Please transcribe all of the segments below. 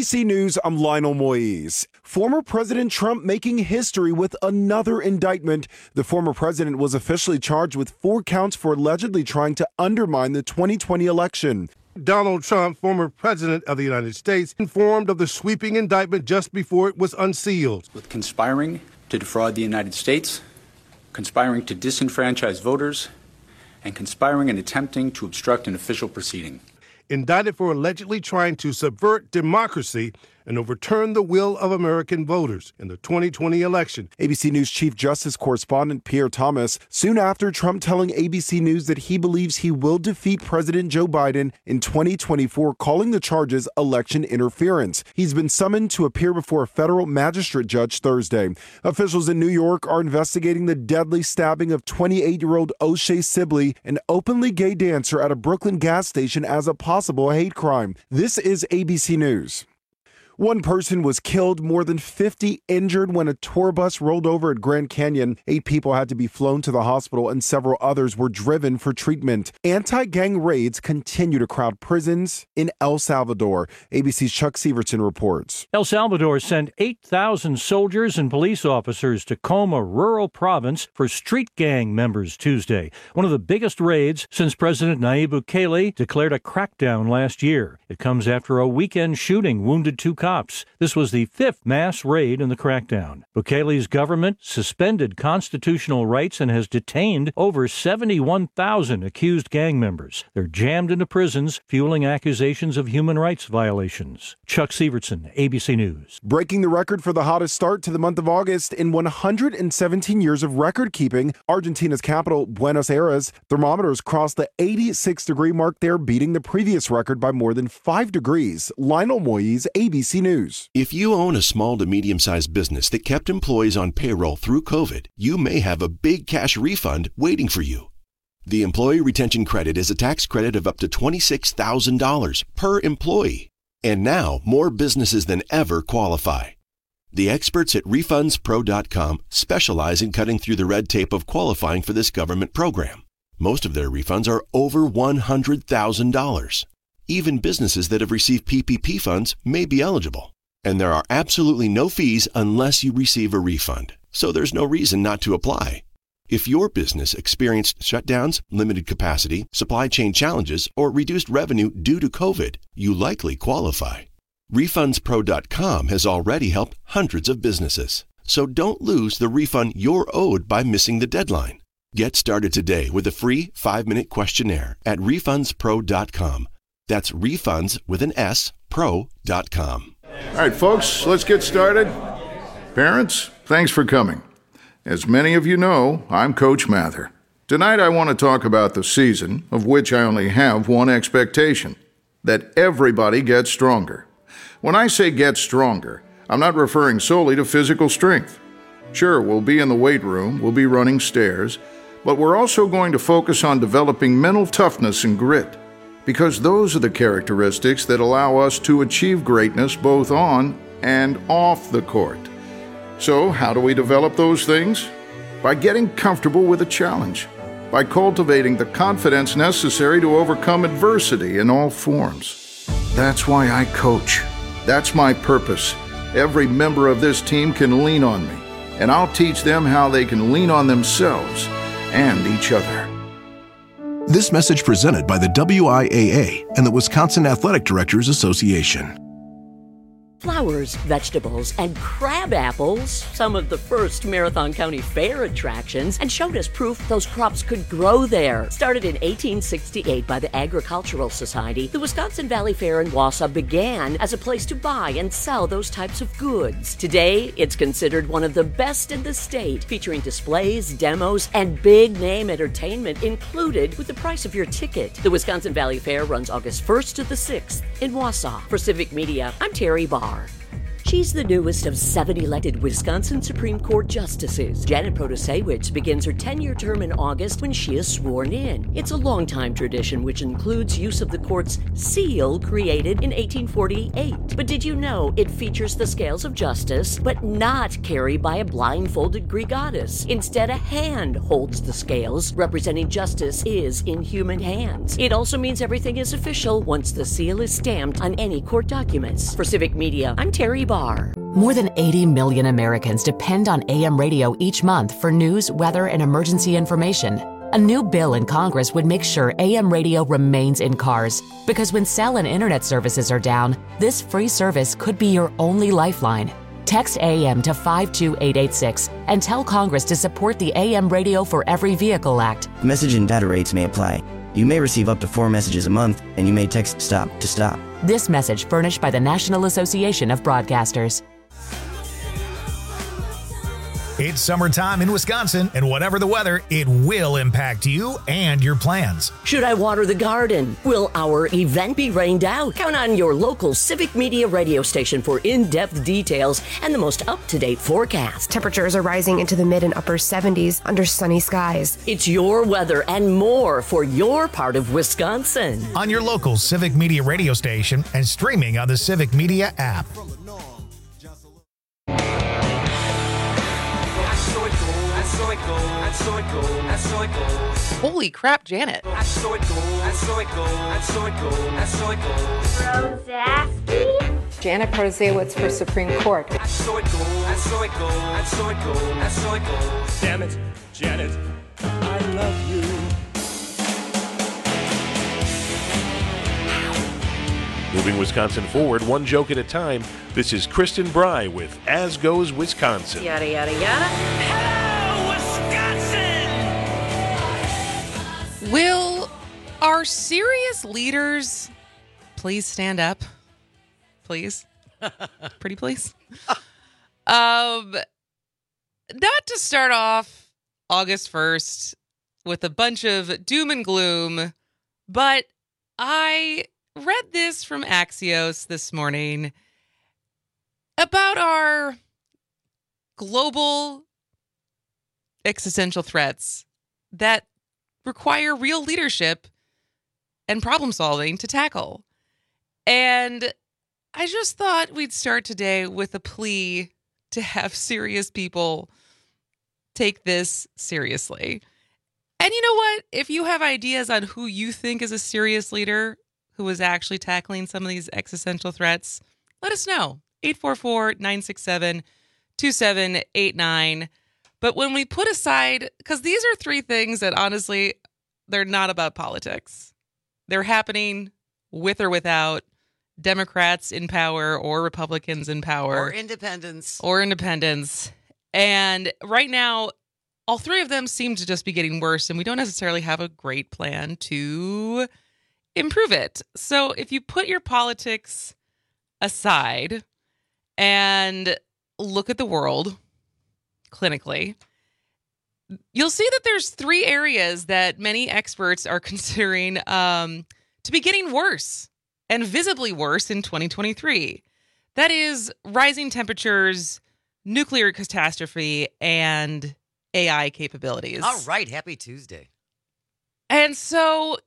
ABC News, I'm Lionel Moise. Former President Trump making history with another indictment. The former president was officially charged with 4 counts for allegedly trying to undermine the 2020 election. Donald Trump, former president of the United States, informed of the sweeping indictment just before it was unsealed. With conspiring to defraud the United States, conspiring to disenfranchise voters, and conspiring and attempting to obstruct an official proceeding. Indicted for allegedly trying to subvert democracy and overturn the will of American voters in the 2020 election. ABC News Chief Justice Correspondent Pierre Thomas, soon after Trump telling ABC News that he believes he will defeat President Joe Biden in 2024, calling the charges election interference. He's been summoned to appear before a federal magistrate judge Thursday. Officials in New York are investigating the deadly stabbing of 28-year-old O'Shea Sibley, an openly gay dancer at a Brooklyn gas station, as a possible hate crime. This is ABC News. One person was killed, more than 50 injured when a tour bus rolled over at Grand Canyon. 8 people had to be flown to the hospital and several others were driven for treatment. Anti-gang raids continue to crowd prisons in El Salvador. ABC's Chuck Severson reports. El Salvador sent 8,000 soldiers and police officers to Coma, rural province, for street gang members Tuesday. One of the biggest raids since President Nayib Bukele declared a crackdown last year. It comes after a weekend shooting wounded 2 cops. This was the 5th mass raid in the crackdown. Bukele's government suspended constitutional rights and has detained over 71,000 accused gang members. They're jammed into prisons, fueling accusations of human rights violations. Chuck Severson, ABC News. Breaking the record for the hottest start to the month of August in 117 years of record keeping, Argentina's capital, Buenos Aires, thermometers crossed the 86-degree mark there, beating the previous record by more than 5 degrees. Lionel Moise, ABC News. If you own a small to medium-sized business that kept employees on payroll through COVID, you may have a big cash refund waiting for you. The Employee Retention Credit is a tax credit of up to $26,000 per employee. And now, more businesses than ever qualify. The experts at RefundsPro.com specialize in cutting through the red tape of qualifying for this government program. Most of their refunds are over $100,000. Even businesses that have received PPP funds may be eligible. And there are absolutely no fees unless you receive a refund. So there's no reason not to apply. If your business experienced shutdowns, limited capacity, supply chain challenges, or reduced revenue due to COVID, you likely qualify. RefundsPro.com has already helped hundreds of businesses. So don't lose the refund you're owed by missing the deadline. Get started today with a free 5-minute questionnaire at RefundsPro.com. That's refunds with an S, pro.com. All right, folks, let's get started. Parents, thanks for coming. As many of you know, I'm Coach Mather. Tonight I want to talk about the season, of which I only have one expectation, that everybody gets stronger. When I say get stronger, I'm not referring solely to physical strength. Sure, we'll be in the weight room, we'll be running stairs, but we're also going to focus on developing mental toughness and grit. Because those are the characteristics that allow us to achieve greatness both on and off the court. So, how do we develop those things? By getting comfortable with a challenge, by cultivating the confidence necessary to overcome adversity in all forms. That's why I coach. That's my purpose. Every member of this team can lean on me, and I'll teach them how they can lean on themselves and each other. This message presented by the WIAA and the Wisconsin Athletic Directors Association. Flowers, vegetables, and crab apples, some of the first Marathon County Fair attractions, and showed us proof those crops could grow there. Started in 1868 by the Agricultural Society, the Wisconsin Valley Fair in Wausau began as a place to buy and sell those types of goods. Today, it's considered one of the best in the state, featuring displays, demos, and big-name entertainment included with the price of your ticket. The Wisconsin Valley Fair runs August 1st to the 6th in Wausau. For Civic Media, I'm Terry Barr. She's the newest of 7 elected Wisconsin Supreme Court justices. Janet Protasewicz begins her 10-year term in August when she is sworn in. It's a long-time tradition which includes use of the court's seal created in 1848. But did you know it features the scales of justice, but not carried by a blindfolded Greek goddess? Instead, a hand holds the scales, representing justice is in human hands. It also means everything is official once the seal is stamped on any court documents. For Civic Media, I'm Terry Barr. More than 80 million Americans depend on AM radio each month for news, weather, and emergency information. A new bill in Congress would make sure AM radio remains in cars, because when cell and internet services are down, this free service could be your only lifeline. Text AM to 52886 and tell Congress to support the AM Radio for Every Vehicle Act. Message and data rates may apply. You may receive up to 4 messages a month, and you may text STOP to stop. This message furnished by the National Association of Broadcasters. It's summertime in Wisconsin, and whatever the weather, it will impact you and your plans. Should I water the garden? Will our event be rained out? Count on your local Civic Media radio station for in-depth details and the most up-to-date forecast. Temperatures are rising into the mid and upper 70s under sunny skies. It's your weather and more for your part of Wisconsin. On your local Civic Media radio station and streaming on the Civic Media app. Holy crap, Janet. Janet Protasewicz for Supreme Court. Damn it, Janet, I love you. Moving Wisconsin forward, one joke at a time, this is Kristen Bry with As Goes Wisconsin. Yada, yada, yada. Will our serious leaders please stand up? Please? Pretty please? Not to start off August 1st with a bunch of doom and gloom, but I read this from Axios this morning about our global existential threats that require real leadership and problem solving to tackle. And I just thought we'd start today with a plea to have serious people take this seriously. And you know what? If you have ideas on who you think is a serious leader who is actually tackling some of these existential threats, let us know. 844-967-2789. But when we put aside, because these are 3 things that honestly, they're not about politics. They're happening with or without Democrats in power or Republicans in power. Or independents. And right now, all 3 of them seem to just be getting worse, and we don't necessarily have a great plan to improve it. So if you put your politics aside and look at the world clinically, you'll see that there's 3 areas that many experts are considering to be getting worse and visibly worse in 2023. That is rising temperatures, nuclear catastrophe, and AI capabilities. All right. Happy Tuesday. And so,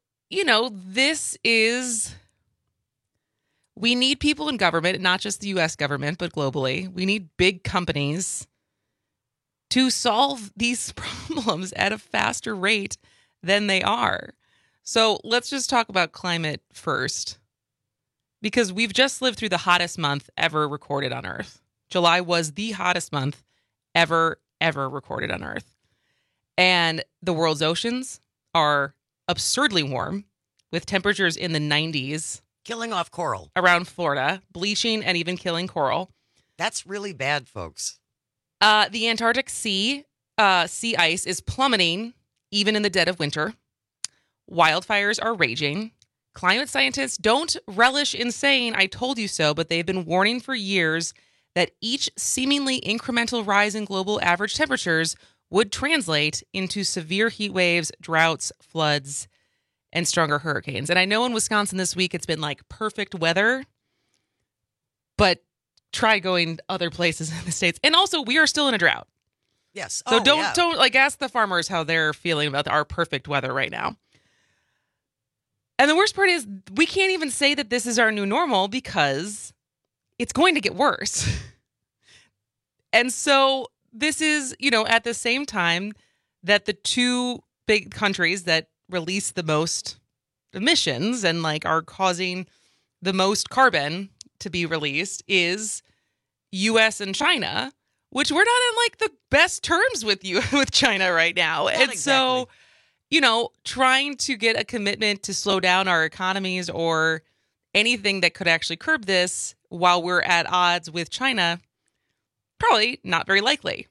we need people in government, not just the U.S. government, but globally. We need big companies to solve these problems at a faster rate than they are. So let's just talk about climate first, because we've just lived through the hottest month ever recorded on Earth. July was the hottest month ever recorded on Earth. And the world's oceans are absurdly warm, with temperatures in the 90s. Killing off coral. Around Florida, bleaching and even killing coral. That's really bad, folks. The Antarctic sea ice is plummeting even in the dead of winter. Wildfires are raging. Climate scientists don't relish in saying, "I told you so," but they've been warning for years that each seemingly incremental rise in global average temperatures would translate into severe heat waves, droughts, floods, and stronger hurricanes. And I know in Wisconsin this week it's been like perfect weather, but try going other places in the States. And also, we are still in a drought. Yes. So don't like ask the farmers how they're feeling about our perfect weather right now. And the worst part is we can't even say that this is our new normal because it's going to get worse. And so this is, at the same time that the two big countries that release the most emissions and like are causing the most carbon to be released is US and China, which we're not in like the best terms with China right now. Not and exactly. So, trying to get a commitment to slow down our economies or anything that could actually curb this while we're at odds with China, probably not very likely.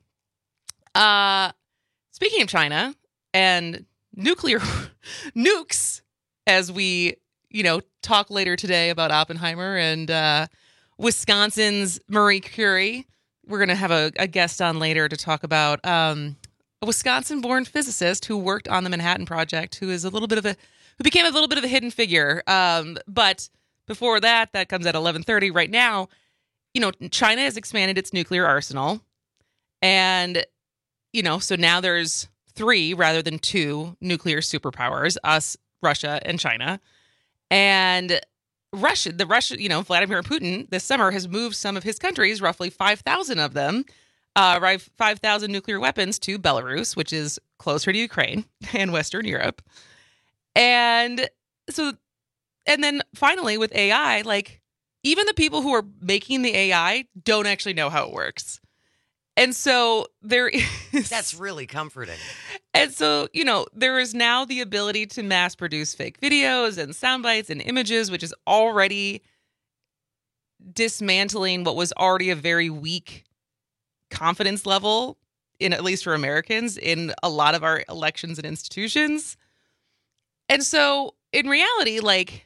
Speaking of China and nuclear nukes, as we, talk later today about Oppenheimer and Wisconsin's Marie Curie. We're going to have a guest on later to talk about a Wisconsin-born physicist who worked on the Manhattan Project, who became a little bit of a hidden figure. But before that comes at 11:30. Right now, China has expanded its nuclear arsenal, and so now there's 3 rather than 2 nuclear superpowers: us, Russia, and China. And Vladimir Putin this summer has moved some of his countries, roughly 5,000 of them, 5,000 nuclear weapons to Belarus, which is closer to Ukraine and Western Europe. And then finally with AI, like even the people who are making the AI don't actually know how it works. And so that's really comforting. And so, there is now the ability to mass produce fake videos and sound bites and images, which is already dismantling what was already a very weak confidence level at least for Americans, in a lot of our elections and institutions. And so in reality, like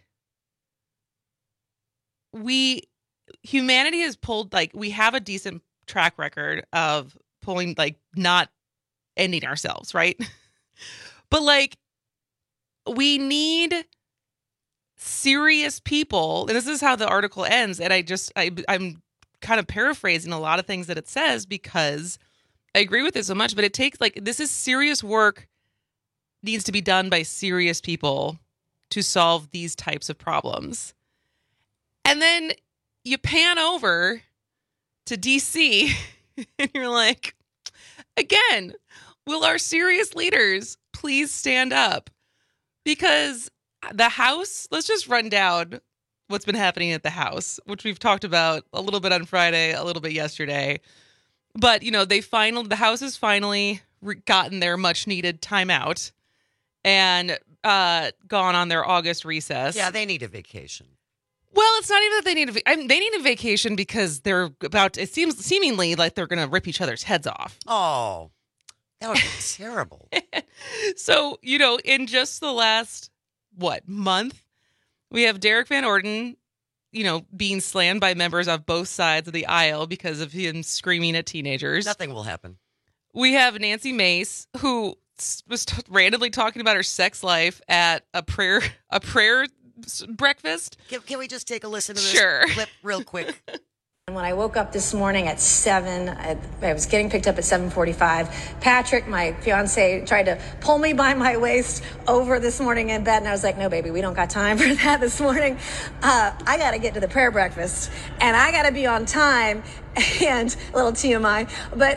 humanity has pulled, like we have a decent track record of pulling, like not ending ourselves, right? But like we need serious people, and this is how the article ends, and I'm kind of paraphrasing a lot of things that it says because I agree with it so much, but it takes, like, this is serious work, needs to be done by serious people to solve these types of problems. And then you pan over to DC and you're like, again, will our serious leaders please stand up? Because the House, let's just run down what's been happening at the House, which we've talked about a little bit on Friday, a little bit yesterday. But, the House has finally gotten their much needed timeout and gone on their August recess. Yeah, they need a vacation. Well, it's not even that they need they need a vacation because they're it seems seemingly like they're going to rip each other's heads off. Oh, that would be terrible. So, in just the last, month, we have Derek Van Orden, being slammed by members of both sides of the aisle because of him screaming at teenagers. Nothing will happen. We have Nancy Mace, who was randomly talking about her sex life at a prayer breakfast. Can we just take a listen to this clip real quick? When I woke up this morning at 7, I was getting picked up at 7:45. Patrick, my fiance, tried to pull me by my waist over this morning in bed, and I was like, no, baby, we don't got time for that this morning. I got to get to the prayer breakfast, and I got to be on time, and a little TMI, but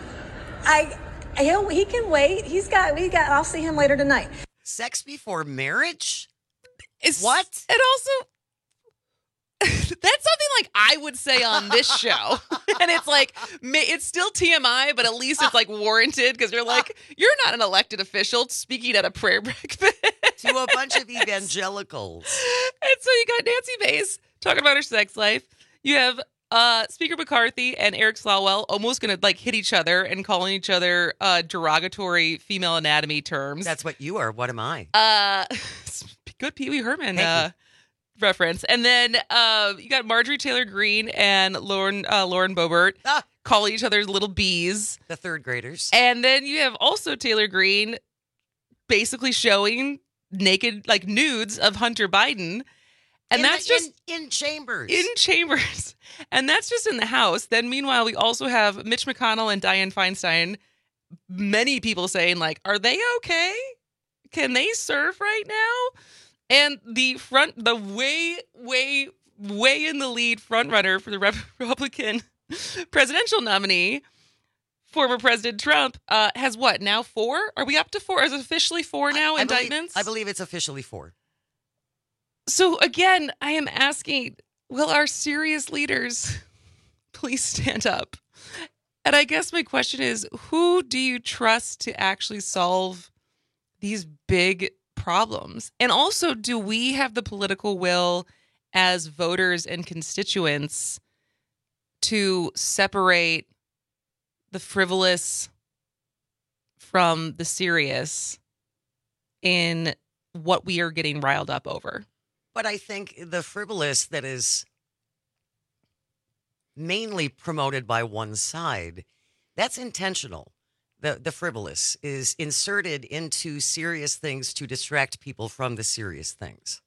he can wait. I'll see him later tonight. Sex before marriage? What? And also, that's something like I would say on this show. And it's like, it's still TMI, but at least it's like warranted because you're like, you're not an elected official speaking at a prayer breakfast. To a bunch of evangelicals. And so you got Nancy Mace talking about her sex life. You have Speaker McCarthy and Eric Swalwell almost going to like hit each other and calling each other derogatory female anatomy terms. That's what you are. What am I? Good Pee Wee Herman reference. And then you got Marjorie Taylor Greene and Lauren Boebert calling each other little bees. The third graders. And then you have also Taylor Greene basically showing naked, like nudes of Hunter Biden. And that's just in chambers. In chambers. And that's just in the House. Then meanwhile, we also have Mitch McConnell and Dianne Feinstein. Many people saying, like, are they okay? Can they serve right now? And the way in the lead front runner for the Republican presidential nominee, former President Trump, has what, now 4? Are we up to 4? Is it officially 4 now, indictments? I believe it's officially 4. So again, I am asking, will our serious leaders please stand up? And I guess my question is, who do you trust to actually solve these big problems? And also, do we have the political will as voters and constituents to separate the frivolous from the serious in what we are getting riled up over? But I think the frivolous that is mainly promoted by one side, that's intentional. The frivolous is inserted into serious things to distract people from the serious things.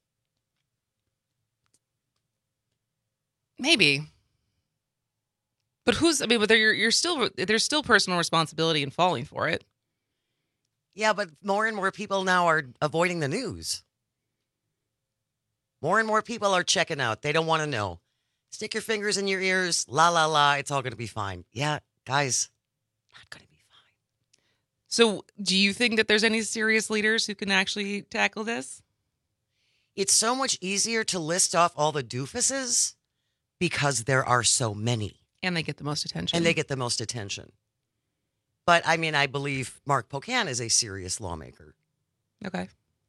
Maybe. But but there's still personal responsibility in falling for it. Yeah, but more and more people now are avoiding the news. More and more people are checking out. They don't want to know. Stick your fingers in your ears. La, la, la. It's all going to be fine. Yeah, guys, not going to be fine. So do you think that there's any serious leaders who can actually tackle this? It's so much easier to list off all the doofuses because there are so many. And they get the most attention. But, I mean, I believe Mark Pocan is a serious lawmaker. Okay.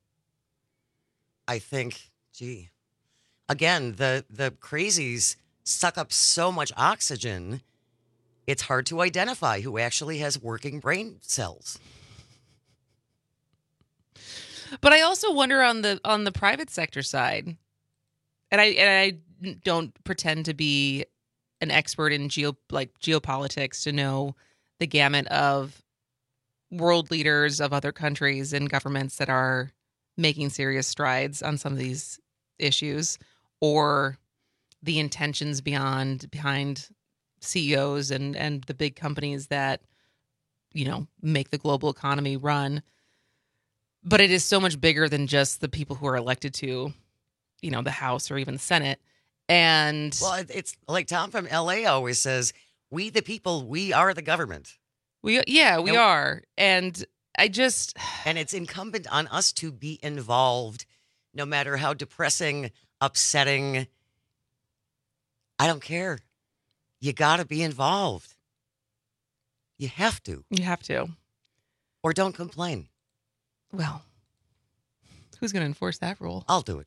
I think, again, the crazies suck up so much oxygen, it's hard to identify who actually has working brain cells. But I also wonder on the private sector side, and I don't pretend to be an expert in geopolitics to know the gamut of world leaders of other countries and governments that are making serious strides on some of these issues, or the intentions behind CEOs and the big companies that, make the global economy run. But it is so much bigger than just the people who are elected to, the House or even the Senate. And well, it's like Tom from LA always says, we the people, we are the government. We are. And and it's incumbent on us to be involved, no matter how depressing, upsetting. I don't care. You got to be involved. You have to. Or don't complain. Well, who's going to enforce that rule? I'll do it.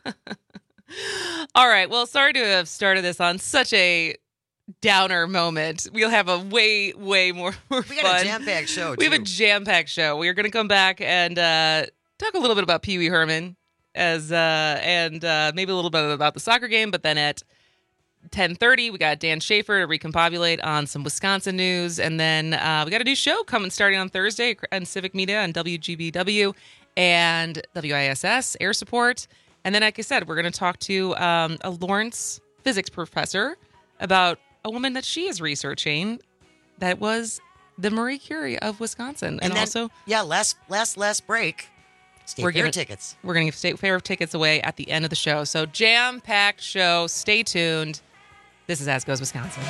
All right. Well, sorry to have started this on such a downer moment. We'll have a way more fun. We got a jam-packed show, We have a jam-packed show. We are going to come back and talk a little bit about Pee Wee Herman and maybe a little bit about the soccer game. But then at 10:30, we got Dan Schaefer to recombobulate on some Wisconsin news. And then we got a new show starting on Thursday on Civic Media on WGBW and WISS Air Support. And then, like I said, we're going to talk to a Lawrence physics professor about a woman that she is researching that was the Marie Curie of Wisconsin. And then, also... Yeah, last break, State Fair tickets. We're going to give State Fair tickets away at the end of the show. So jam-packed show. Stay tuned. This is As Goes Wisconsin.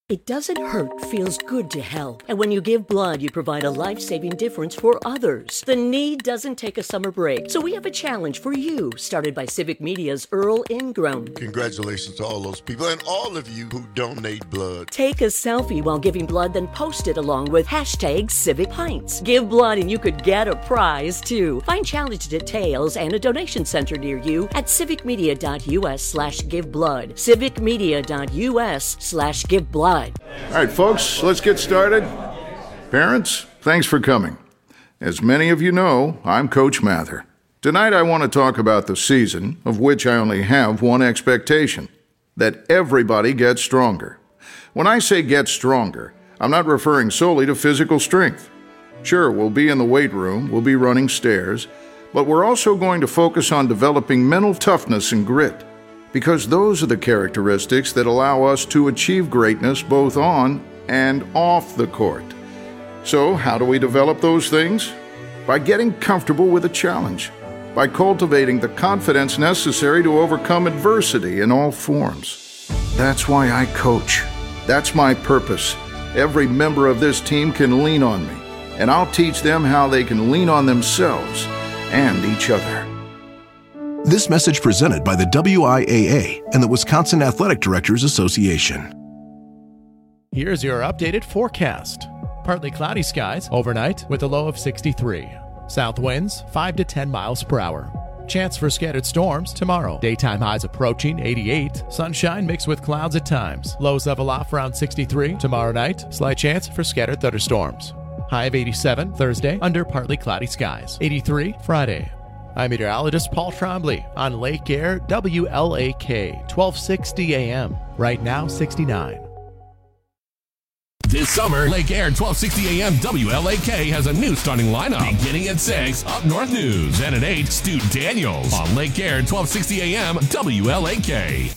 It doesn't hurt, feels good to help. And when you give blood, you provide a life-saving difference for others. The need doesn't take a summer break. So we have a challenge for you, started by Civic Media's Earl Ingram. Congratulations to all those people and all of you who donate blood. Take a selfie while giving blood, then post it along with hashtag Civic Pints. Give blood and you could get a prize, too. Find challenge details and a donation center near you at civicmedia.us/giveblood. civicmedia.us/giveblood. All right, folks, let's get started. Parents, thanks for coming. As many of you know, I'm Coach Mather. Tonight I want to talk about the season, of which I only have one expectation: that everybody gets stronger. When I say get stronger, I'm not referring solely to physical strength. Sure, we'll be in the weight room, we'll be running stairs, but we're also going to focus on developing mental toughness and grit, because those are the characteristics that allow us to achieve greatness both on and off the court. So, how do we develop those things? By getting comfortable with a challenge, by cultivating the confidence necessary to overcome adversity in all forms. That's why I coach. That's my purpose. Every member of this team can lean on me, and I'll teach them how they can lean on themselves and each other. This message presented by the WIAA and the Wisconsin Athletic Directors Association. Here's your updated forecast. Partly cloudy skies overnight with a low of 63. South winds 5 to 10 miles per hour. Chance for scattered storms tomorrow. Daytime highs approaching 88. Sunshine mixed with clouds at times. Lows level off around 63. Tomorrow night, slight chance for scattered thunderstorms. High of 87 Thursday under partly cloudy skies. 83 Friday. I'm meteorologist Paul Trombley on Lake Air WLAK 1260 AM. Right now 69. This summer, Lake Air 1260 AM WLAK has a new starting lineup. Beginning at 6, Up North News, and at 8, Stu Daniels on Lake Air 1260 AM WLAK.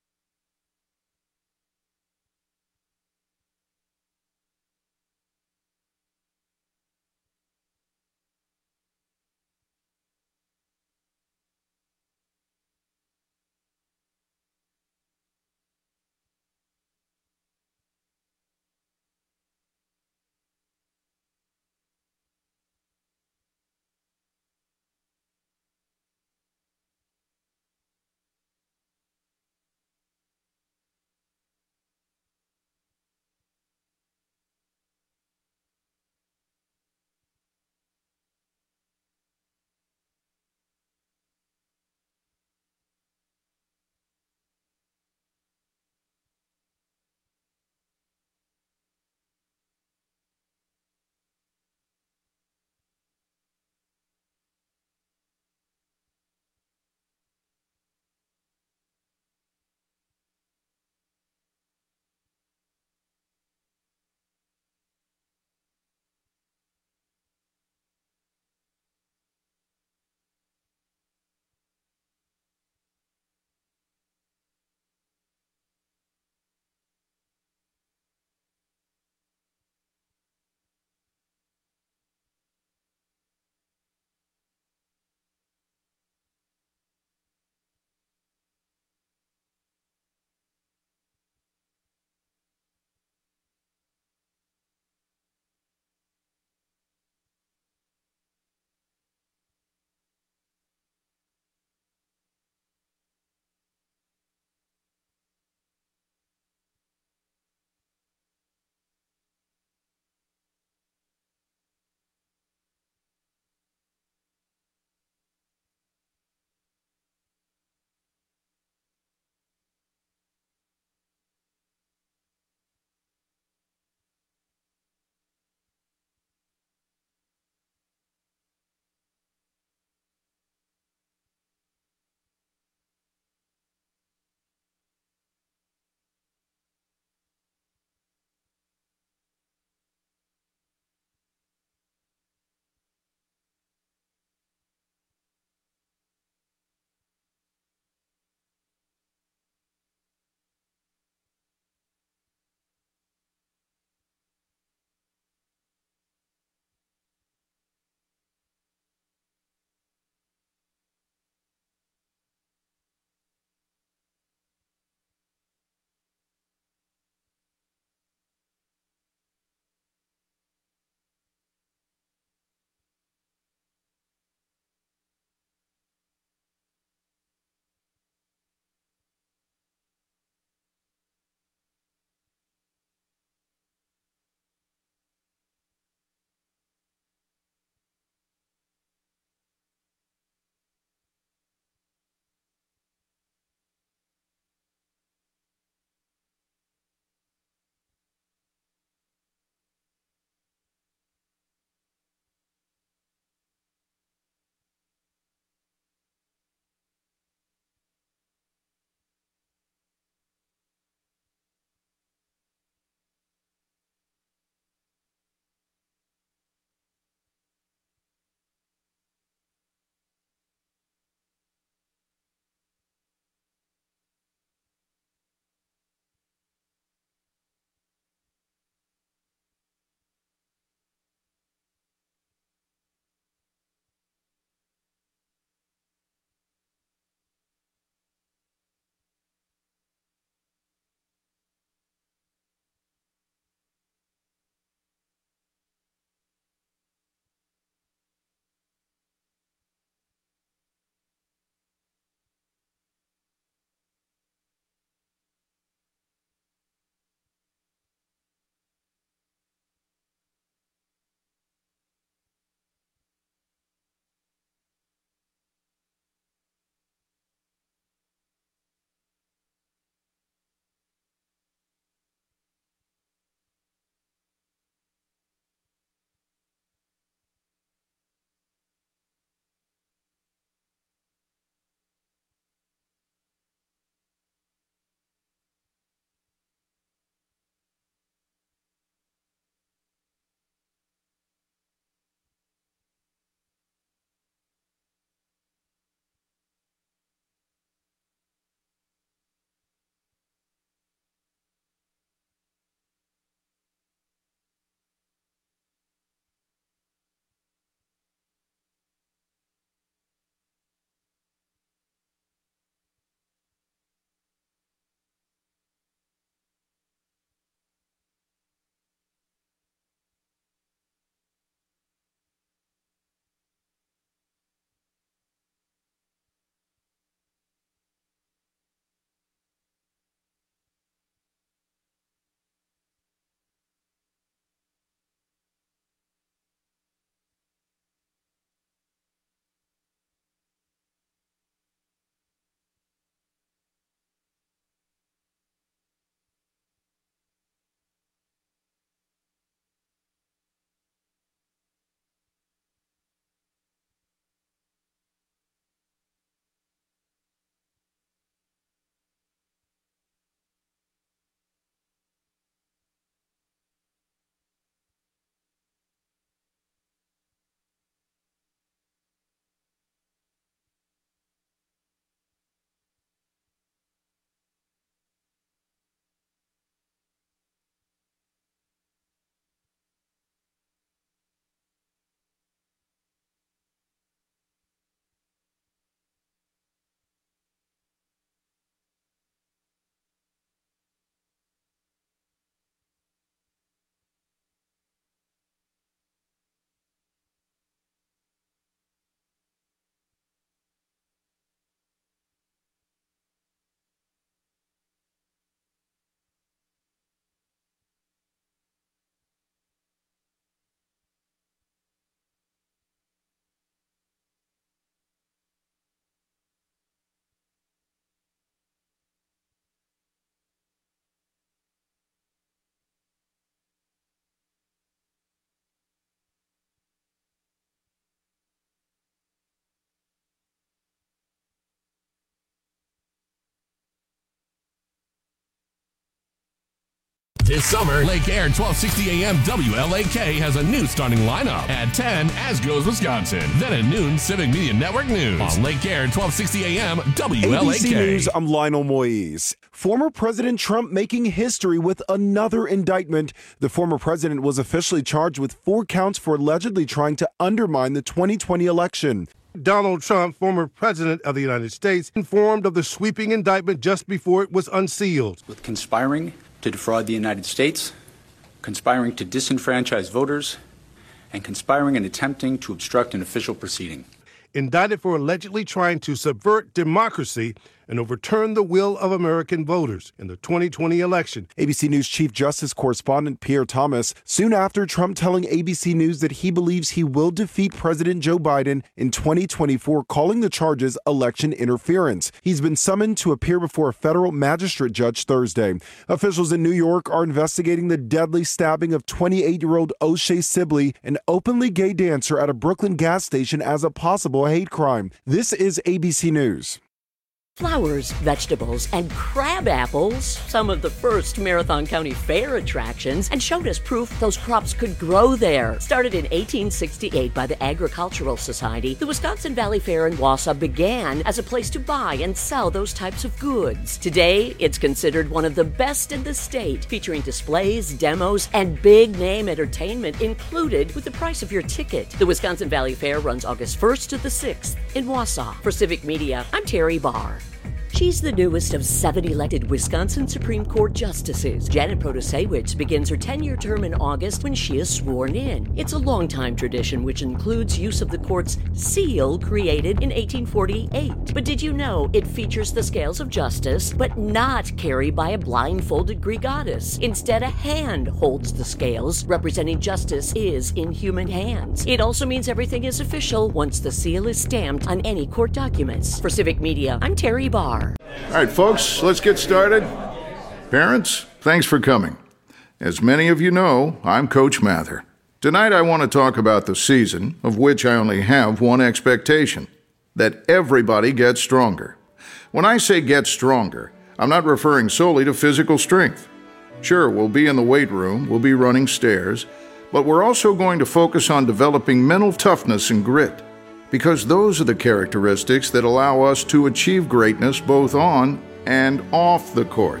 This summer, Lake Air 1260 AM WLAK has a new starting lineup. At 10, As Goes Wisconsin. Then at noon, Civic Media Network News. On Lake Air 1260 AM WLAK. ABC News, I'm Lionel Moise. Former President Trump making history with another indictment. The former president was officially charged with 4 counts for allegedly trying to undermine the 2020 election. Donald Trump, former president of the United States, informed of the sweeping indictment just before it was unsealed. With conspiring to defraud the United States, conspiring to disenfranchise voters, and conspiring and attempting to obstruct an official proceeding. Indicted for allegedly trying to subvert democracy and overturn the will of American voters in the 2020 election. ABC News Chief Justice Correspondent Pierre Thomas, soon after Trump telling ABC News that he believes he will defeat President Joe Biden in 2024, calling the charges election interference. He's been summoned to appear before a federal magistrate judge Thursday. Officials in New York are investigating the deadly stabbing of 28-year-old O'Shea Sibley, an openly gay dancer at a Brooklyn gas station, as a possible hate crime. This is ABC News. Flowers, vegetables, and crab apples, some of the first Marathon County Fair attractions, and showed us proof those crops could grow there. Started in 1868 by the Agricultural Society, the Wisconsin Valley Fair in Wausau began as a place to buy and sell those types of goods. Today, it's considered one of the best in the state, featuring displays, demos, and big-name entertainment included with the price of your ticket. The Wisconsin Valley Fair runs August 1st to the 6th in Wausau. For Civic Media, I'm Terry Barr. She's the newest of 7 elected Wisconsin Supreme Court justices. Janet Protasewicz begins her 10-year term in August when she is sworn in. It's a long-time tradition which includes use of the court's seal created in 1848. But did you know it features the scales of justice, but not carried by a blindfolded Greek goddess? Instead, a hand holds the scales, representing justice is in human hands. It also means everything is official once the seal is stamped on any court documents. For Civic Media, I'm Terry Barr. All right, folks, let's get started. Parents, thanks for coming. As many of you know, I'm Coach Mather. Tonight I want to talk about the season, of which I only have one expectation: that everybody gets stronger. When I say get stronger, I'm not referring solely to physical strength. Sure, we'll be in the weight room, we'll be running stairs, but we're also going to focus on developing mental toughness and grit, because those are the characteristics that allow us to achieve greatness both on and off the court.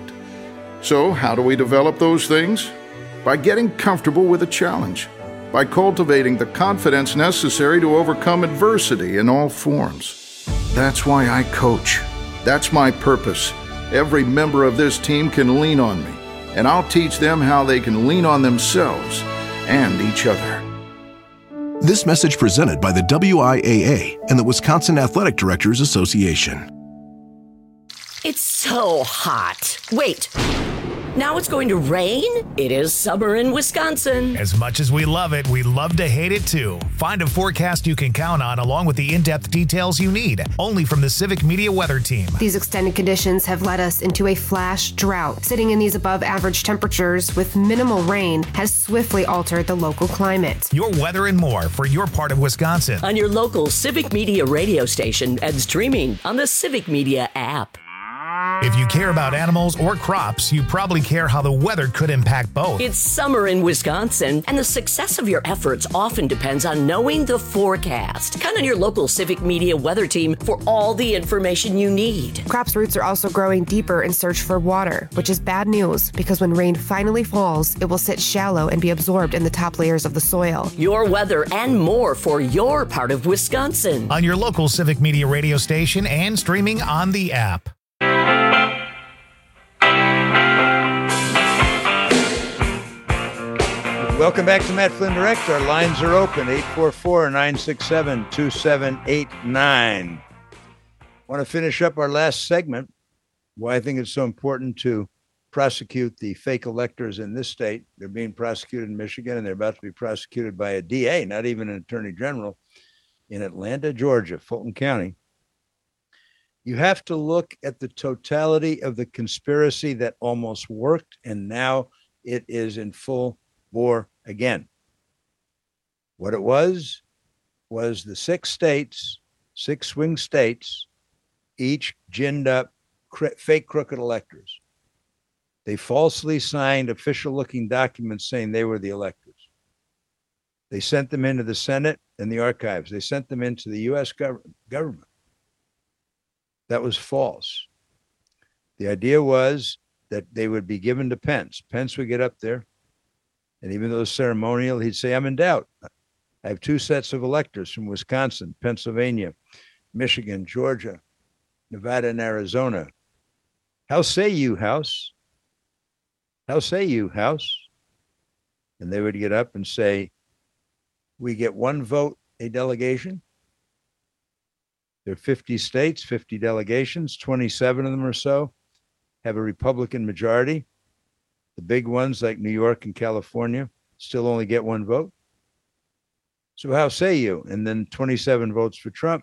So, how do we develop those things? By getting comfortable with a challenge, by cultivating the confidence necessary to overcome adversity in all forms. That's why I coach. That's my purpose. Every member of this team can lean on me, and I'll teach them how they can lean on themselves and each other. This message presented by the WIAA and the Wisconsin Athletic Directors Association. It's so hot. Wait. Now it's going to rain? It is summer in Wisconsin. As much as we love it, we love to hate it too. Find a forecast you can count on along with the in-depth details you need, only from the Civic Media Weather Team. These extended conditions have led us into a flash drought. Sitting in these above average temperatures with minimal rain has swiftly altered the local climate. Your weather and more for your part of Wisconsin. On your local Civic Media radio station and streaming on the Civic Media app. If you care about animals or crops, you probably care how the weather could impact both. It's summer in Wisconsin, and the success of your efforts often depends on knowing the forecast. Count on your local Civic Media weather team for all the information you need. Crops' roots are also growing deeper in search for water, which is bad news because when rain finally falls, it will sit shallow and be absorbed in the top layers of the soil. Your weather and more for your part of Wisconsin. On your local Civic Media radio station and streaming on the app. Welcome back to Matt Flynn Direct. Our lines are open, 844-967-2789. Want to finish up our last segment, why I think it's so important to prosecute the fake electors in this state. They're being prosecuted in Michigan, and they're about to be prosecuted by a DA, not even an attorney general, in Atlanta, Georgia, Fulton County. You have to look at the totality of the conspiracy that almost worked, and now it is in full bore again. What it was the 6 states, 6 swing states, each ginned up fake crooked electors. They falsely signed official-looking documents saying they were the electors. They sent them into the Senate and the archives. They sent them into the U.S. government. That was false. The idea was that they would be given to Pence. Pence would get up there, and even though it's ceremonial, he'd say, I'm in doubt. I have 2 sets of electors from Wisconsin, Pennsylvania, Michigan, Georgia, Nevada, and Arizona. How say you, House? How say you, House? And they would get up and say, we get 1 vote a delegation. There are 50 states, 50 delegations, 27 of them or so have a Republican majority. The big ones like New York and California still only get 1 vote. So how say you? And then 27 votes for Trump,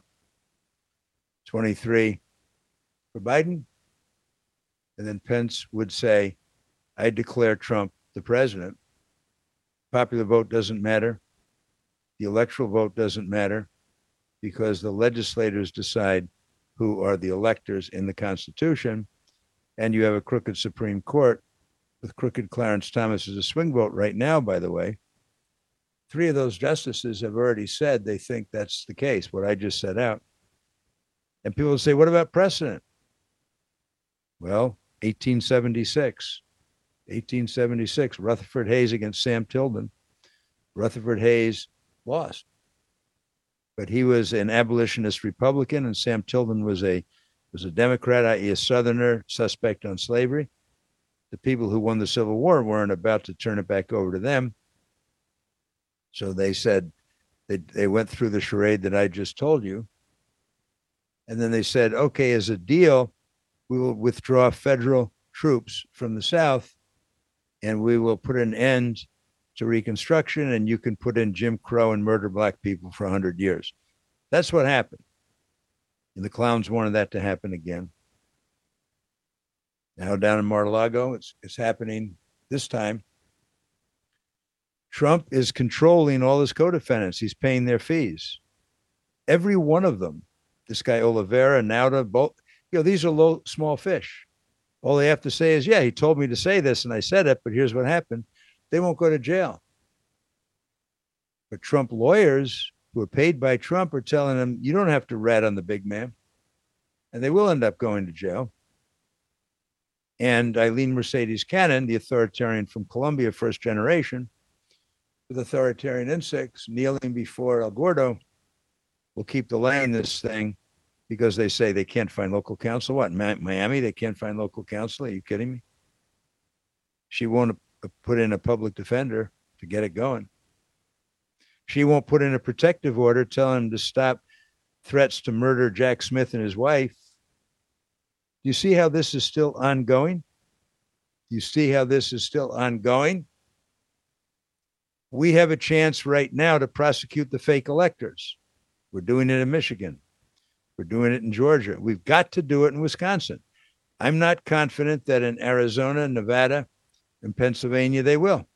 23 for Biden. And then Pence would say, I declare Trump the president. Popular vote doesn't matter. The electoral vote doesn't matter because the legislators decide who are the electors in the Constitution. And you have a crooked Supreme Court with crooked Clarence Thomas as a swing vote right now, by the way. 3 of those justices have already said they think that's the case, what I just set out. And people say, what about precedent? Well, 1876, Rutherford Hayes against Sam Tilden. Rutherford Hayes lost, but he was an abolitionist Republican, and Sam Tilden was a Democrat, i.e. a Southerner, suspect on slavery. The people who won the Civil War weren't about to turn it back over to them. So they said, they went through the charade that I just told you. And then they said, okay, as a deal, we will withdraw federal troops from the South and we will put an end to Reconstruction, and you can put in Jim Crow and murder black people for 100 years. That's what happened. And the clowns wanted that to happen again. Now down in Mar-a-Lago, it's happening this time. Trump is controlling all his co-defendants. He's paying their fees. Every one of them. This guy Oliveira, Nauta, both, these are small fish. All they have to say is, yeah, he told me to say this and I said it, but here's what happened. They won't go to jail. But Trump lawyers who are paid by Trump are telling him, you don't have to rat on the big man. And they will end up going to jail. And Eileen Mercedes Cannon, the authoritarian from Colombia, first generation, with authoritarian instincts, kneeling before El Gordo, will keep delaying this thing because they say they can't find local counsel. What, Miami, they can't find local counsel? Are you kidding me? She won't put in a public defender to get it going. She won't put in a protective order telling him to stop threats to murder Jack Smith and his wife. Do you see how this is still ongoing? Do you see how this is still ongoing? We have a chance right now to prosecute the fake electors. We're doing it in Michigan. We're doing it in Georgia. We've got to do it in Wisconsin. I'm not confident that in Arizona, Nevada, and Pennsylvania they will.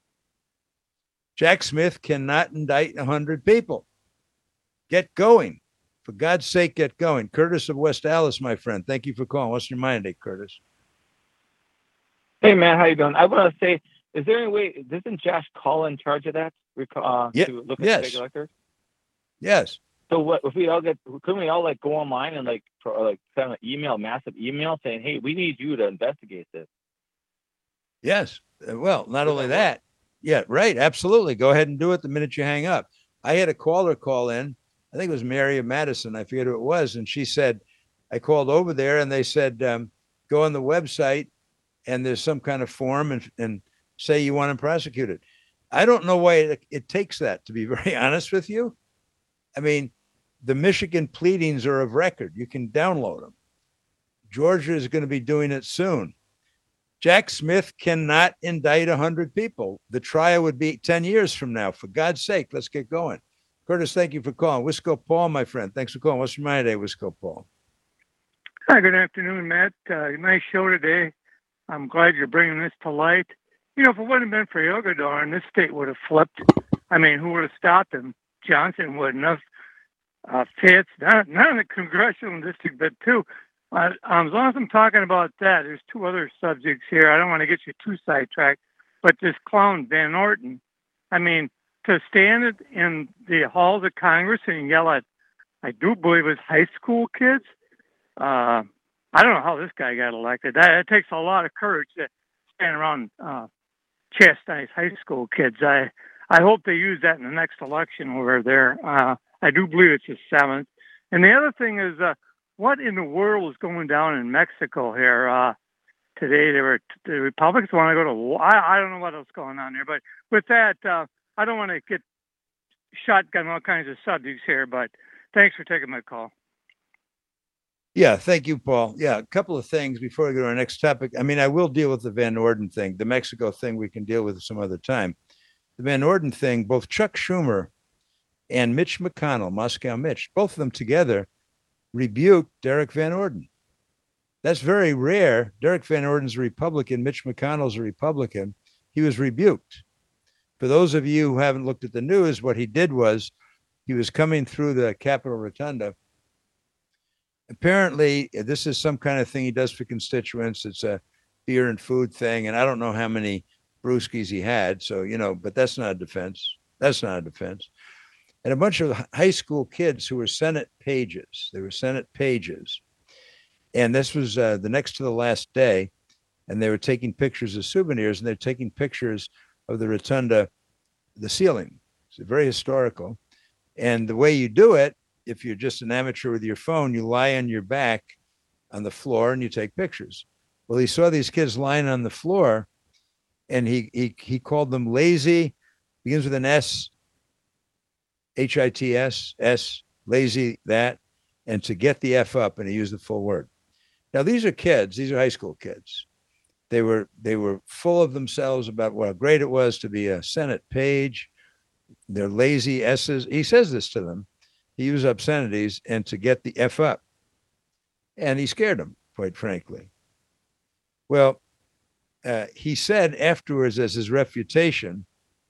Jack Smith cannot indict 100 people. Get going. For God's sake, get going. Curtis of West Allis, my friend. Thank you for calling. What's your mind today, Curtis? Hey, man. How you doing? I want to say, is there any way, isn't Josh Call in charge of that? To look at the fake electors? Yes. So what if we all couldn't we all go online and send an email, massive email saying, hey, we need you to investigate this? Yes. Well, not only that. Yeah, right. Absolutely. Go ahead and do it the minute you hang up. I had a caller call in. I think it was Mary of Madison. I forget who it was. And she said, I called over there and they said, go on the website and there's some kind of form and say you want to prosecute it. I don't know why it takes that, to be very honest with you. I mean, the Michigan pleadings are of record. You can download them. Georgia is going to be doing it soon. Jack Smith cannot indict 100 people. The trial would be 10 years from now. For God's sake, let's get going. Curtis, thank you for calling. Wisco Paul, my friend. Thanks for calling. What's your mind today, Wisco Paul? Hi, good afternoon, Matt. Nice show today. I'm glad you're bringing this to light. If it wouldn't have been for Yogadar, this state would have flipped. I mean, who would have stopped him? Johnson wouldn't have. Fitz, not in the congressional district, but too. As long as I'm talking about that, there's two other subjects here. I don't want to get you too sidetracked, but this clown Van Orden, I mean, to stand in the halls of Congress and yell at, I do believe it's high school kids. I don't know how this guy got elected. It takes a lot of courage to stand around chastise high school kids. I hope they use that in the next election over there. I do believe it's the 7th. And the other thing is, what in the world is going down in Mexico here today? The Republicans want to go to war. I don't know what else is going on there. But with that, I don't want to get shotgun all kinds of subjects here, but thanks for taking my call. Yeah, thank you, Paul. Yeah, a couple of things before we go to our next topic. I mean, I will deal with the Van Orden thing. The Mexico thing we can deal with some other time. The Van Orden thing, both Chuck Schumer and Mitch McConnell, Moscow Mitch, both of them together rebuked Derek Van Orden. That's very rare. Derek Van Orden's a Republican. Mitch McConnell's a Republican. He was rebuked. For those of you who haven't looked at the news, what he did was he was coming through the Capitol Rotunda. Apparently, this is some kind of thing he does for constituents. It's a beer and food thing. And I don't know how many brewskis he had. So, but that's not a defense. That's not a defense. And a bunch of high school kids who were Senate pages. They were Senate pages. And this was the next to the last day. And they were taking pictures of souvenirs, and they're taking pictures of the rotunda, the ceiling. It's very historical. And the way you do it, if you're just an amateur with your phone, you lie on your back on the floor and you take pictures. Well, he saw these kids lying on the floor, and he called them lazy, begins with an S, HITS, S, lazy, that, and to get the F up, and he used the full word. Now, these are kids. These are high school kids. They were full of themselves about what great it was to be a Senate page. They're lazy S's. He says this to them. He used obscenities and to get the F up. And he scared them, quite frankly. Well, he said afterwards as his refutation,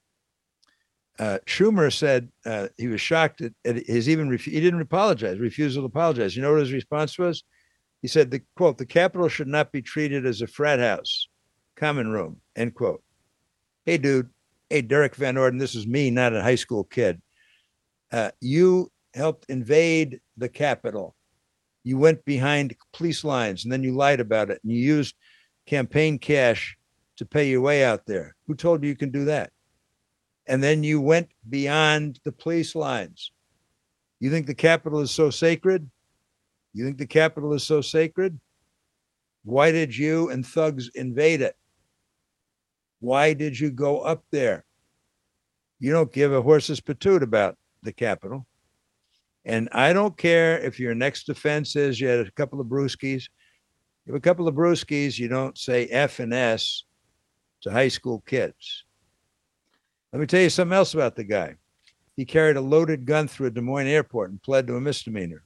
Schumer said he was shocked at his he didn't apologize, refusal to apologize. You know what his response was? He said, quote, the Capitol should not be treated as a frat house, common room, end quote. Hey, dude. Hey, Derek Van Orden, this is me, not a high school kid. You helped invade the Capitol. You went behind police lines, and then you lied about it, and you used campaign cash to pay your way out there. Who told you can do that? And then you went beyond the police lines. You think the Capitol is so sacred? You think the Capitol is so sacred? Why did you and thugs invade it? Why did you go up there? You don't give a horse's patoot about the Capitol. And I don't care if your next defense is you had a couple of brewskis. You have a couple of brewskis, you don't say F and S to high school kids. Let me tell you something else about the guy. He carried a loaded gun through a Des Moines airport and pled to a misdemeanor.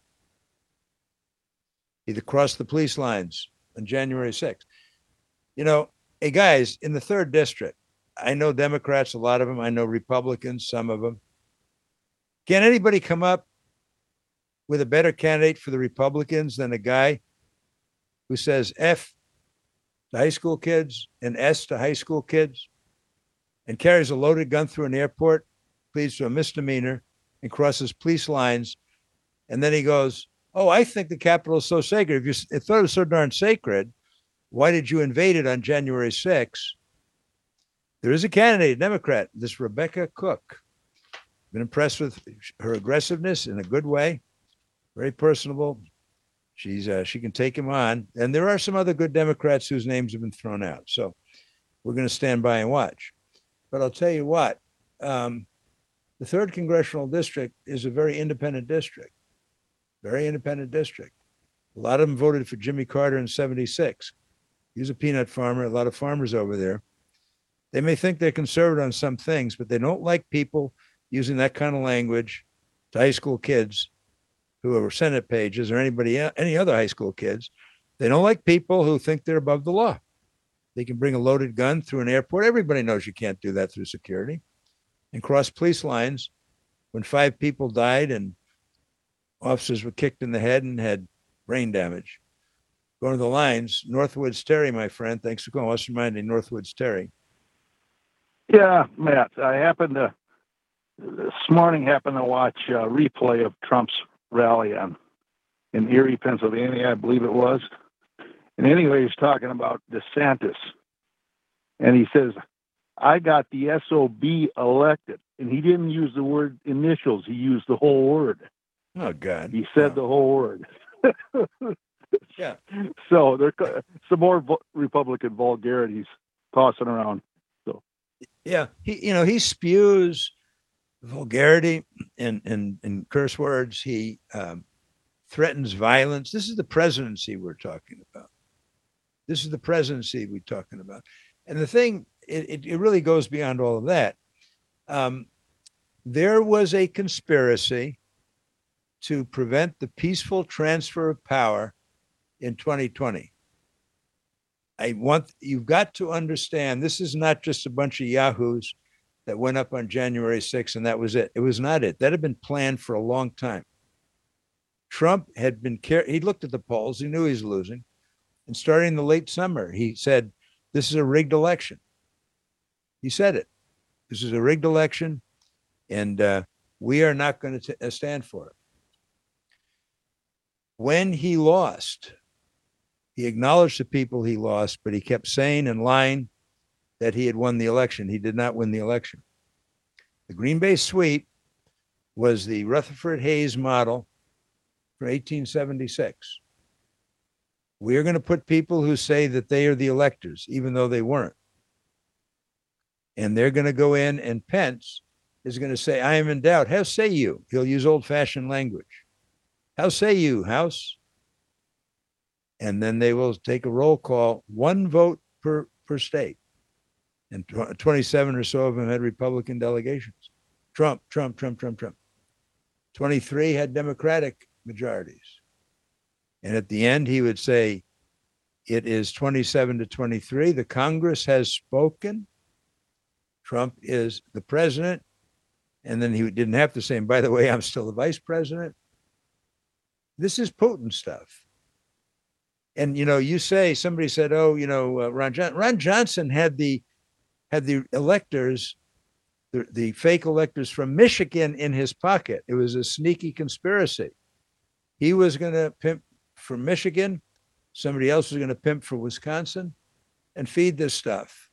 He crossed the police lines on January 6th. Hey, guys, in the 3rd district, I know Democrats, a lot of them. I know Republicans, some of them. Can anybody come up with a better candidate for the Republicans than a guy who says F to high school kids and S to high school kids and carries a loaded gun through an airport, pleads to a misdemeanor, and crosses police lines? And then he goes, oh, I think the Capitol is so sacred. If you thought it was so darn sacred, why did you invade it on January 6th? There is a candidate, a Democrat, this Rebecca Cook. Been impressed with her aggressiveness in a good way. Very personable. She can take him on. And there are some other good Democrats whose names have been thrown out. So we're going to stand by and watch. But I'll tell you what, the 3rd Congressional District is a very independent district. Very independent district. A lot of them voted for Jimmy Carter in 76. He was a peanut farmer, a lot of farmers over there. They may think they're conservative on some things, but they don't like people using that kind of language to high school kids who are Senate pages or any other high school kids. They don't like people who think they're above the law. They can bring a loaded gun through an airport. Everybody knows you can't do that through security. And cross police lines when 5 people died and officers were kicked in the head and had brain damage. Going to the lines, Northwoods Terry, my friend. Thanks for calling. What's reminding Northwoods Terry? Yeah, Matt. This morning happened to watch a replay of Trump's rally in Erie, Pennsylvania, I believe it was. And anyway, he's talking about DeSantis. And he says, I got the SOB elected. And he didn't use the word initials. He used the whole word. Oh, God. He said the whole word. Yeah. So there's some more Republican vulgarities tossing around. So, yeah, he spews vulgarity and curse words. He threatens violence. This is the presidency we're talking about. This is the presidency we're talking about. And the thing, it really goes beyond all of that. There was a conspiracy to prevent the peaceful transfer of power in 2020. You've got to understand, this is not just a bunch of yahoos that went up on January 6th and that was it. It was not it. That had been planned for a long time. Trump had been, he looked at the polls, he knew he was losing. And starting in the late summer, he said, this is a rigged election. He said it. This is a rigged election, and we are not going to stand for it. When he lost, he acknowledged the people he lost, but he kept saying and lying that he had won the election. He did not win the election. The Green Bay Suite was the Rutherford Hayes model for 1876. We are going to put people who say that they are the electors, even though they weren't. And they're going to go in, and Pence is going to say, I am in doubt. How say you? He'll use old-fashioned language. How say you, House? And then they will take a roll call, one vote per state. And 27 or so of them had Republican delegations. Trump. 23 had Democratic majorities. And at the end, he would say, it is 27-23. The Congress has spoken. Trump is the president. And then he didn't have to say, and by the way, I'm still the vice president. This is Putin stuff. And, you say, somebody said, Ron Johnson had the electors, the fake electors from Michigan in his pocket. It was a sneaky conspiracy. He was going to pimp for Michigan. Somebody else was going to pimp for Wisconsin and feed this stuff.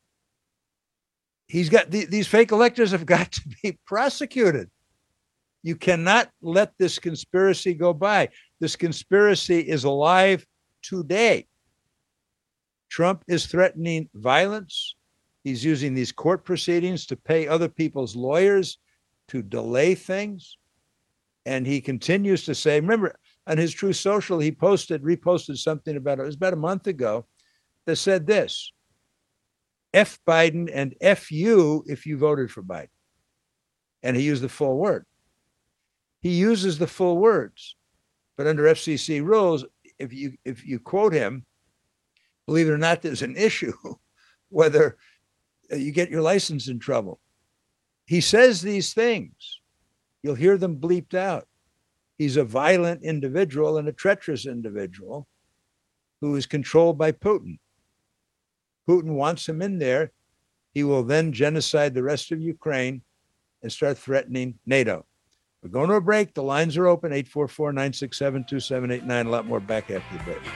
He's got these fake electors have got to be prosecuted. You cannot let this conspiracy go by. This conspiracy is alive today. Trump is threatening violence. He's using these court proceedings to pay other people's lawyers to delay things. And he continues to say, remember, on his Truth Social, he reposted something it was about a month ago that said this: F Biden and F you if you voted for Biden. And he used the full word. He uses the full words, but under FCC rules, if you quote him, believe it or not, there's an issue whether you get your license in trouble. He says these things. You'll hear them bleeped out. He's a violent individual and a treacherous individual who is controlled by Putin. Putin wants him in there. He will then genocide the rest of Ukraine and start threatening NATO. We're going to a break. The lines are open, 844-967-2789. A lot more back after the break.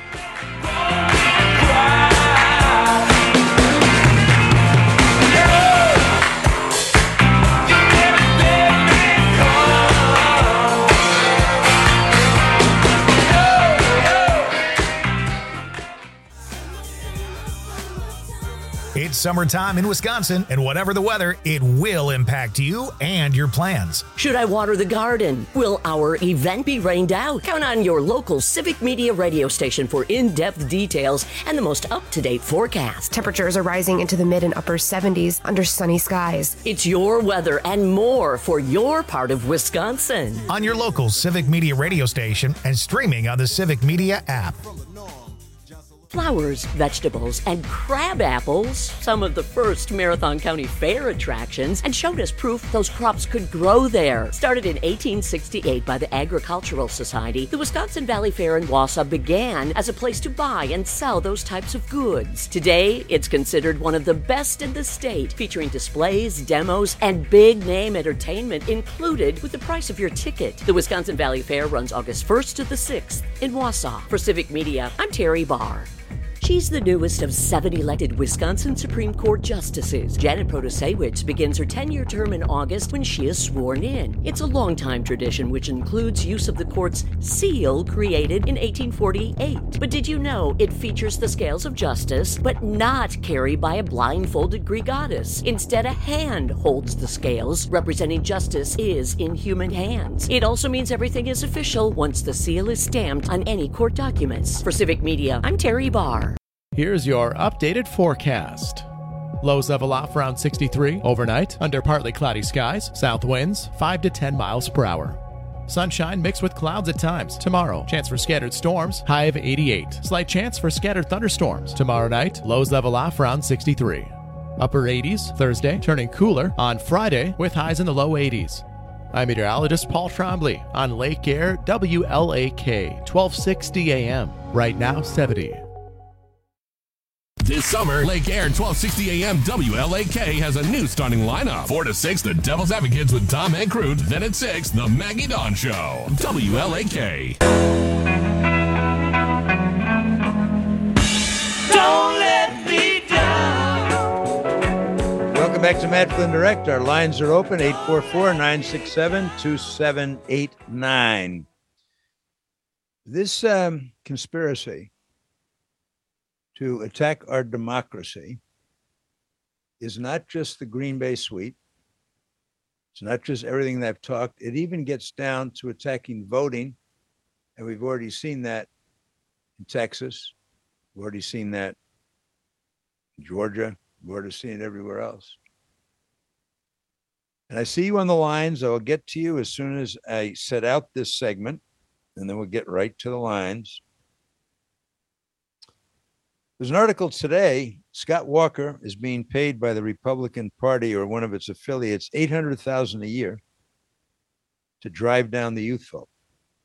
It's summertime in Wisconsin, and whatever the weather, it will impact you and your plans. Should I water the garden? Will our event be rained out? Count on your local Civic Media radio station for in-depth details and the most up-to-date forecast. Temperatures are rising into the mid and upper 70s under sunny skies. It's your weather and more for your part of Wisconsin. On your local Civic Media radio station and streaming on the Civic Media app. Flowers, vegetables, and crab apples, some of the first Marathon County Fair attractions, and showed us proof those crops could grow there. Started in 1868 by the Agricultural Society, the Wisconsin Valley Fair in Wausau began as a place to buy and sell those types of goods. Today, it's considered one of the best in the state, featuring displays, demos, and big-name entertainment included with the price of your ticket. The Wisconsin Valley Fair runs August 1st to the 6th in Wausau. For Civic Media, I'm Terry Barr. She's the newest of 7 elected Wisconsin Supreme Court justices. Janet Protasiewicz begins her 10-year term in August when she is sworn in. It's a long-time tradition which includes use of the court's seal created in 1848. But did you know it features the scales of justice, but not carried by a blindfolded Greek goddess? Instead, a hand holds the scales, representing justice is in human hands. It also means everything is official once the seal is stamped on any court documents. For Civic Media, I'm Terry Barr. Here's your updated forecast. Lows level off around 63 overnight under partly cloudy skies. South winds 5 to 10 miles per hour. Sunshine mixed with clouds at times. Tomorrow, chance for scattered storms, high of 88. Slight chance for scattered thunderstorms. Tomorrow night, lows level off around 63. Upper 80s Thursday, turning cooler on Friday with highs in the low 80s. I'm meteorologist Paul Trombley on Lake Air WLAK 1260 AM. Right now, 70. This summer, Lake Air 1260 AM WLAK has a new starting lineup. 4 to 6, the Devil's Advocates with Tom and Crute. Then at 6, the Maggie Dawn Show. WLAK. Don't let me down. Welcome back to Matt Flynn Direct. Our lines are open, 844-967-2789. This conspiracy to attack our democracy is not just the Green Bay suite. It's not just everything that I've talked. It even gets down to attacking voting. And we've already seen that in Texas. We've already seen that in Georgia. We've already seen it everywhere else. And I see you on the lines. I will get to you as soon as I set out this segment, and then we'll get right to the lines. There's an article today. Scott Walker is being paid by the Republican Party or one of its affiliates $800,000 a year to drive down the youth vote.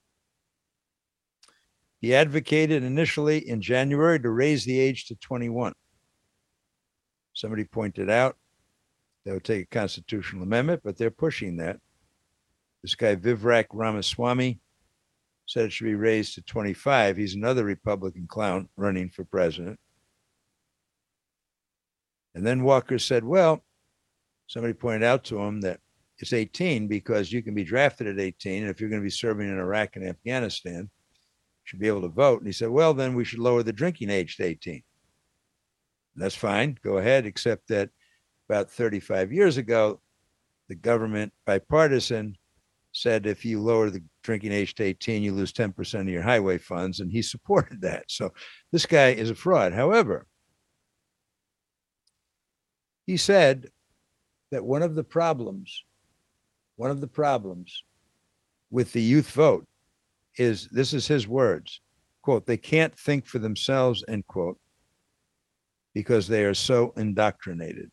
He advocated initially in January to raise the age to 21. Somebody pointed out that would take a constitutional amendment, but they're pushing that. This guy, Vivek Ramaswamy, said it should be raised to 25. He's another Republican clown running for president. And then Walker said, well, somebody pointed out to him that it's 18 because you can be drafted at 18. And if you're going to be serving in Iraq and Afghanistan, you should be able to vote. And he said, well, then we should lower the drinking age to 18. And that's fine. Go ahead, except that about 35 years ago, the government, bipartisan, said if you lower the drinking age to 18, you lose 10% of your highway funds, and he supported that. So this guy is a fraud. However, he said that one of the problems with the youth vote is, this is his words, quote, they can't think for themselves, end quote, because they are so indoctrinated.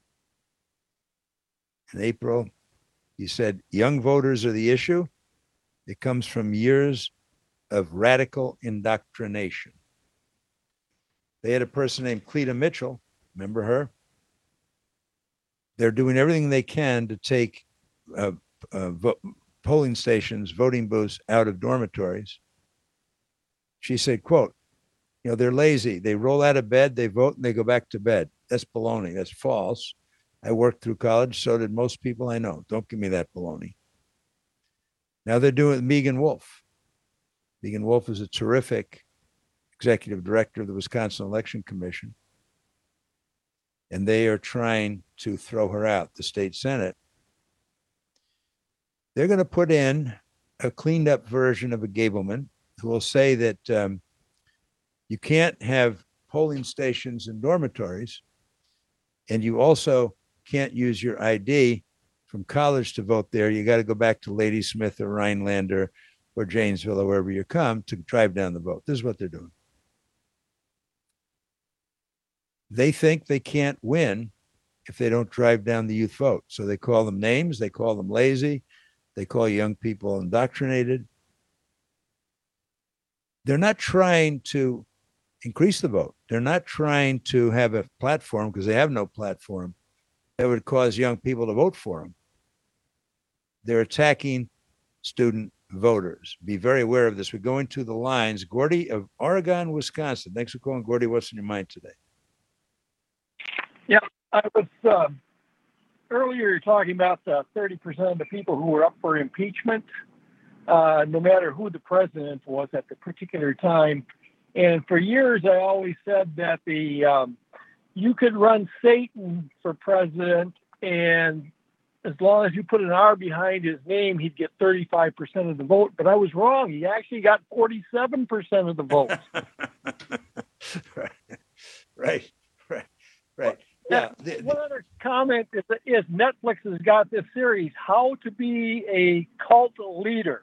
In April, he said, young voters are the issue. It comes from years of radical indoctrination. They had a person named Cleta Mitchell. Remember her? They're doing everything they can to take polling stations, voting booths out of dormitories. She said, quote, you know, they're lazy. They roll out of bed, they vote, and they go back to bed. That's baloney. That's false. I worked through college. So did most people I know. Don't give me that baloney. Now they're doing it with Megan Wolf. Megan Wolf is a terrific executive director of the Wisconsin Election Commission. And they are trying to throw her out, the state Senate. They're going to put in a cleaned up version of a Gableman who will say that you can't have polling stations in dormitories, and you also can't use your ID from college to vote there. You got to go back to Ladysmith or Rhinelander or Janesville or wherever you come to drive down the vote. This is what they're doing. they think they can't win if they don't drive down the youth vote. So they call them names, they call them lazy, they call young people indoctrinated. They're not trying to increase the vote. They're not trying to have a platform, because they have no platform that would cause young people to vote for them. They're attacking student voters. Be very aware of this. We're going to the lines. Gordy of Oregon, Wisconsin. Thanks for calling, Gordy. What's in your mind today? Yeah, I was earlier you're talking about 30% of the people who were up for impeachment, no matter who the president was at the particular time. And for years, I always said that you could run Satan for president, and as long as you put an R behind his name, he'd get 35% of the vote. But I was wrong. He actually got 47% of the vote. Right. Yeah. One other comment is Netflix has got this series, How to Be a Cult Leader.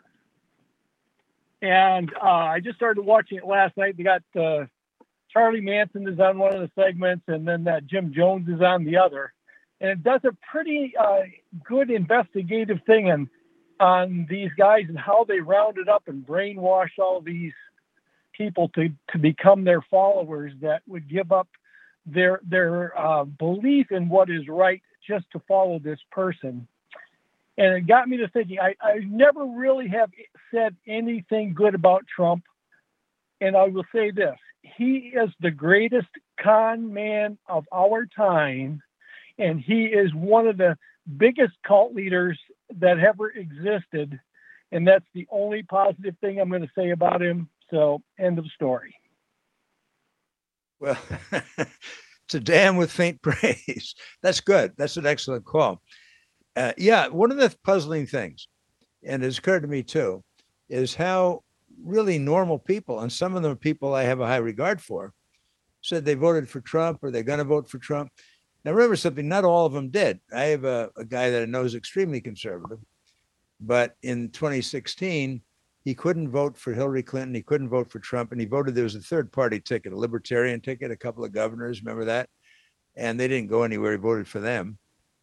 And I just started watching it last night. They got Charlie Manson is on one of the segments, and then Jim Jones is on the other. And it does a pretty good investigative thing on these guys and how they rounded up and brainwashed all these people to become their followers that would give up their belief in what is right just to follow this person. And it got me to thinking, I never really have said anything good about Trump. And I will say this, he is the greatest con man of our time. And he is one of the biggest cult leaders that ever existed. And that's the only positive thing I'm going to say about him. So, end of story. Well, it's a damn with faint praise. That's good. That's an excellent call. Yeah, one of the puzzling things, and it's occurred to me too, is how really normal people, and some of them are people I have a high regard for, said they voted for Trump or they're going to vote for Trump. Now, remember something, not all of them did. I have a guy that I know is extremely conservative, but in 2016, he couldn't vote for Hillary Clinton. He couldn't vote for Trump. And he voted, there was a third party ticket, a libertarian ticket, a couple of governors, remember that? And they didn't go anywhere. He voted for them.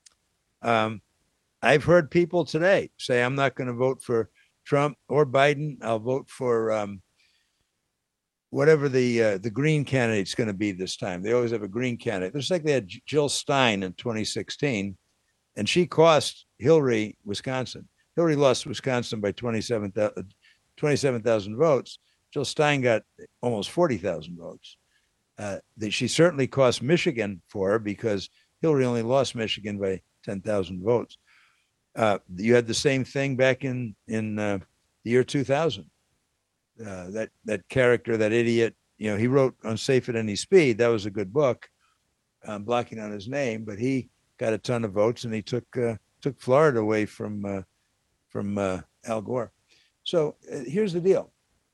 I've heard people today say, I'm not going to vote for Trump or Biden. I'll vote for whatever the Green candidate's going to be this time. They always have a Green candidate. It's like they had Jill Stein in 2016, and she cost Hillary Wisconsin. Hillary lost Wisconsin by 27,000 votes. Jill Stein got almost 40,000 votes. She certainly cost Michigan for her because Hillary only lost Michigan by 10,000 votes. You had the same thing back in the year 2000. That character, that idiot, he wrote Unsafe at Any Speed. That was a good book. I'm blocking on his name, but he got a ton of votes, and he took Florida away from Al Gore. So here's the deal.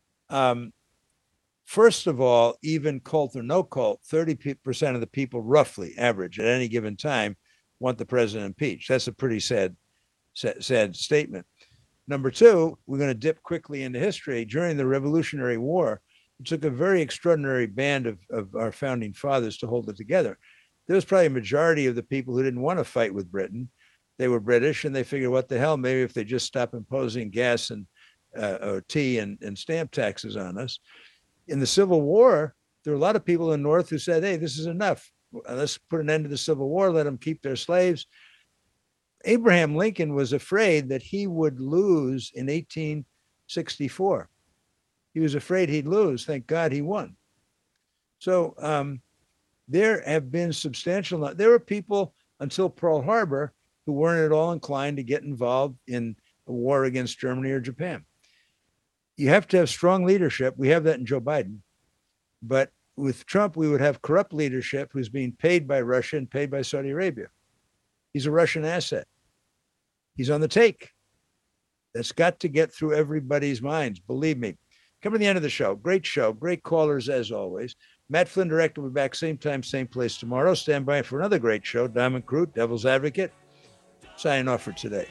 First of all, even cult or no cult, 30% of the people, roughly average at any given time, want the president impeached. That's a pretty sad statement. Number two, we're going to dip quickly into history. During the Revolutionary War, it took a very extraordinary band of our founding fathers to hold it together. There was probably a majority of the people who didn't want to fight with Britain. They were British, and they figured, what the hell, maybe if they just stop imposing gas and or tea and stamp taxes on us. In the Civil War, there were a lot of people in the North who said, hey, this is enough. Let's put an end to the Civil War, let them keep their slaves. Abraham Lincoln was afraid that he would lose in 1864. He was afraid he'd lose. Thank God he won. So there have been substantial, there were people until Pearl Harbor who weren't at all inclined to get involved in a war against Germany or Japan. You have to have strong leadership. We have that in Joe Biden. But with Trump, we would have corrupt leadership who's being paid by Russia and paid by Saudi Arabia. He's a Russian asset. He's on the take. That's got to get through everybody's minds. Believe me. Coming to the end of the show. Great callers as always. Matt Flynn, director, will be back same time, same place tomorrow. Stand by for another great show. Diamond Crew, Devil's Advocate. Signing off for today.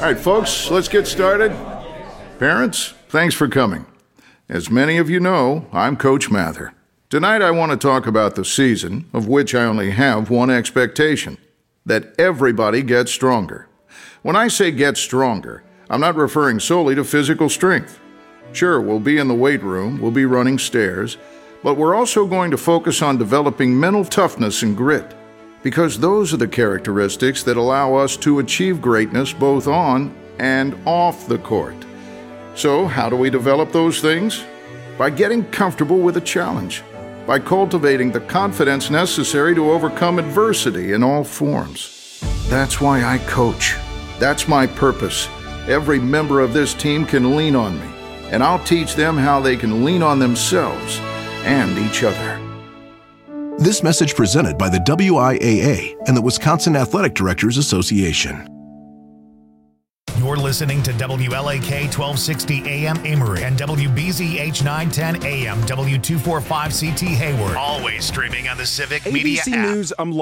right, folks, let's get started. Parents, thanks for coming. As many of you know, I'm Coach Mather. Tonight I want to talk about the season, of which I only have one expectation: that everybody gets stronger. When I say get stronger, I'm not referring solely to physical strength. Sure, we'll be in the weight room, we'll be running stairs, but we're also going to focus on developing mental toughness and grit, because those are the characteristics that allow us to achieve greatness both on and off the court. So, how do we develop those things? By getting comfortable with a challenge, by cultivating the confidence necessary to overcome adversity in all forms. That's why I coach. That's my purpose. Every member of this team can lean on me, and I'll teach them how they can lean on themselves and each other. This message presented by the WIAA and the Wisconsin Athletic Directors Association. You're listening to WLAK 1260 AM Amory and WBZH 910 AM W245CT Hayward. Always streaming on the Civic Media ABC app. News, I'm